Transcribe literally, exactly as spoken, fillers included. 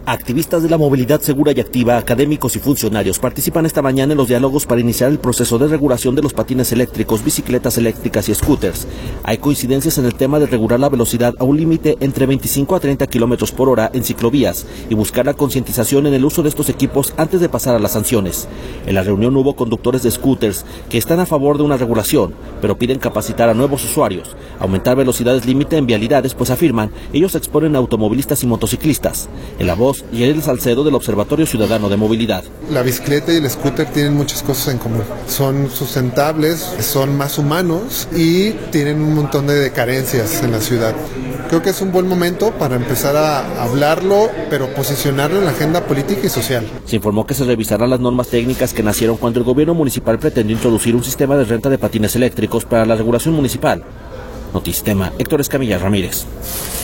Activistas de la movilidad segura y activa, académicos y funcionarios participan esta mañana en los diálogos para iniciar el proceso de regulación de los patines eléctricos, bicicletas eléctricas y scooters. Hay coincidencias en el tema de regular la velocidad a un límite entre veinticinco a treinta kilómetros por hora en ciclovías y buscar la concientización en el uso de estos equipos antes de pasar a las sanciones. En la reunión hubo conductores de scooters que están a favor de una regulación, pero piden capacitar a nuevos usuarios, aumentar velocidades límite en vialidades, pues afirman, ellos exponen a automovilistas y motociclistas. En la voz, Yerel Salcedo del Observatorio Ciudadano de Movilidad. La bicicleta y el scooter tienen muchas cosas en común. Son sustentables, son más humanos y tienen un montón de carencias en la ciudad. Creo que es un buen momento para empezar a hablarlo, pero posicionarlo en la agenda política y social. Se informó que se revisarán las normas técnicas que nacieron cuando el gobierno municipal pretendió introducir un sistema de renta de patines eléctricos para la regulación municipal. Notistema, Héctor Escamilla Ramírez.